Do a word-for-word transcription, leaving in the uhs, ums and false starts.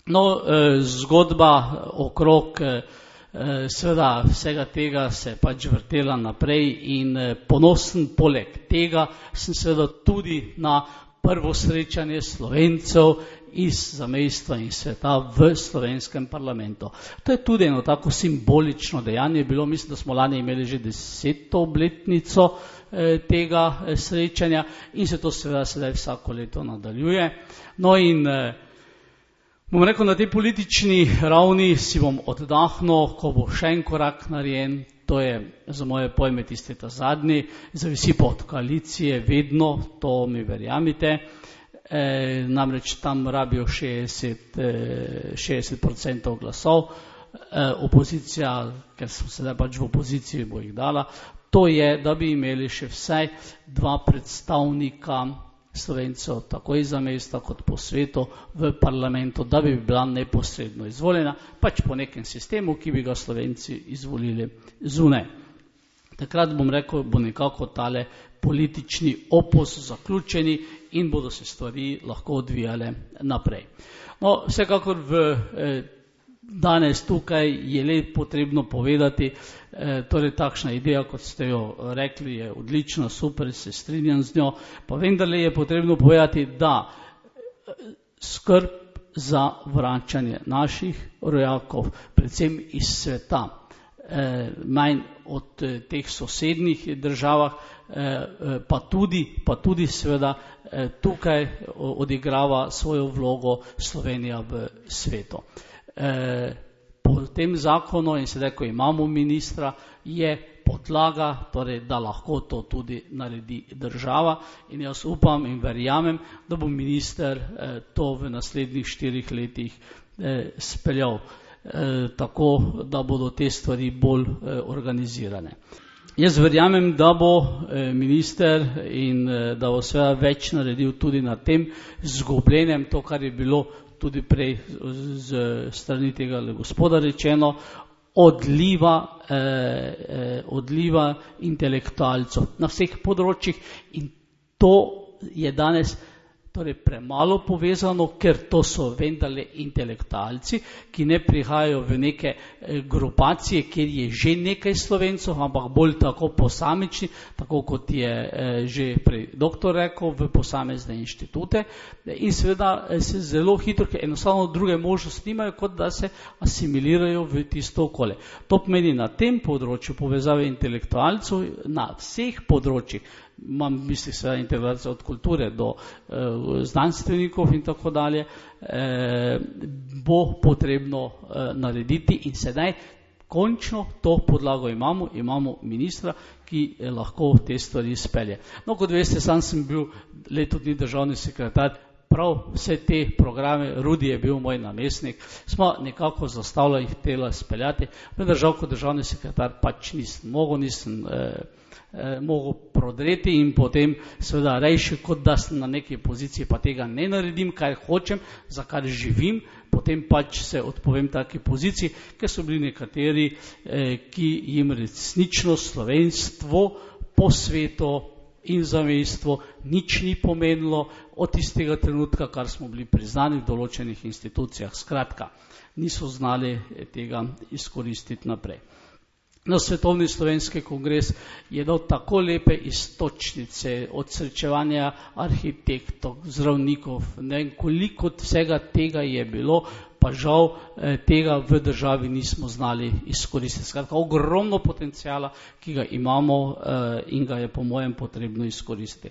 No, zgodba okrog seveda vsega tega se je pač vrtela naprej in ponosen poleg tega sem seveda tudi na prvo srečanje Slovencev iz zamejstva in sveta v slovenskem parlamentu. To je tudi eno tako simbolično dejanje bilo, mislim, da smo lani imeli že deseto obletnico tega srečanja in se to seveda sedaj vsako leto nadaljuje. No in bom rekel, na tej politični ravni si bom oddahnil, ko bo še en korak narejen, to je za moje pojme tisti ta zadnji, zavisi pa od koalicije vedno, to mi verjamite, e, namreč tam rabijo šestdeset procentov glasov, e, opozicija, ker sem sedaj pač v opoziciji, bo jih dala, to je, da bi imeli še vsaj dva predstavnika Slovencev, tako iz zamejstva kot po svetu v parlamentu, da bi bila neposredno izvoljena, pač po nekem sistemu, ki bi ga Slovenci izvolili zunaj. Takrat bom rekel, bo nekako tale politični opus zaključeni in bodo se stvari lahko odvijale naprej. No, vsekakor v eh, danes tukaj je le potrebno povedati, eh, torej takšna ideja, kot ste jo rekli, je odlična, super, se strinjam z njo, pa vendarle je potrebno povedati, da skrb za vračanje naših rojakov, predvsem iz sveta, eh, manj od eh, teh sosednjih državah, eh, pa tudi, pa tudi seveda eh, tukaj odigrava svojo vlogo Slovenija v svetu. Po tem zakonu in sedaj, ko imamo ministra, je podlaga, torej, da lahko to tudi naredi država in jaz upam in verjamem, da bo minister to v naslednjih štirih letih speljal tako, da bodo te stvari bolj organizirane. Jaz verjamem, da bo minister in da bo seveda več naredil tudi na tem zgubljenem, to, kar je bilo tudi prej z strani tega gospoda rečeno, odliva, eh, odliva intelektualcev na vseh področjih in to je danes torej premalo povezano, ker to so vendarle intelektualci, ki ne prihajajo v neke grupacije, kjer je že nekaj Slovencov, ampak bolj tako posamični, tako kot je že prej doktor rekel, v posamezne inštitute in seveda se zelo hitro, ker enostavno druge možnosti nimajo, kot da se asimilirajo v tisto okolje. To pomeni na tem področju povezave intelektualcev na vseh področjih, imam v mislih seveda integracijo od kulture do eh, znanstvenikov in tako dalje, eh, bo potrebno eh, narediti in sedaj končno to podlago imamo, imamo ministra, ki eh, lahko te stvari spelje. No, kot veste, sam sem bil leto dni državni sekretar, prav vse te programe, Rudi je bil moj namestnik, smo nekako zastavljali jih tela speljati, vendar žal kot državni sekretar pač nisem mogel, nisem eh, Eh, mogo prodreti in potem seveda rejši, kot da sem na neki poziciji, pa tega ne naredim, kaj hočem, za kar živim, potem pač se odpovem taki poziciji, ker so bili nekateri, eh, ki jim resnično slovenstvo po svetu in zamejstvo nič ni pomenilo od tistega trenutka, kar smo bili priznani v določenih institucijah. Skratka, niso znali tega izkoristiti naprej. No, Svetovni slovenski kongres je dal tako lepe istočnice od srečevanja arhitektov, zdravnikov, ne vem, koliko vsega tega je bilo, pa žal eh, tega v državi nismo znali izkoristiti. Skratka, ogromno potencijala, ki ga imamo eh, in ga je po mojem potrebno izkoristiti.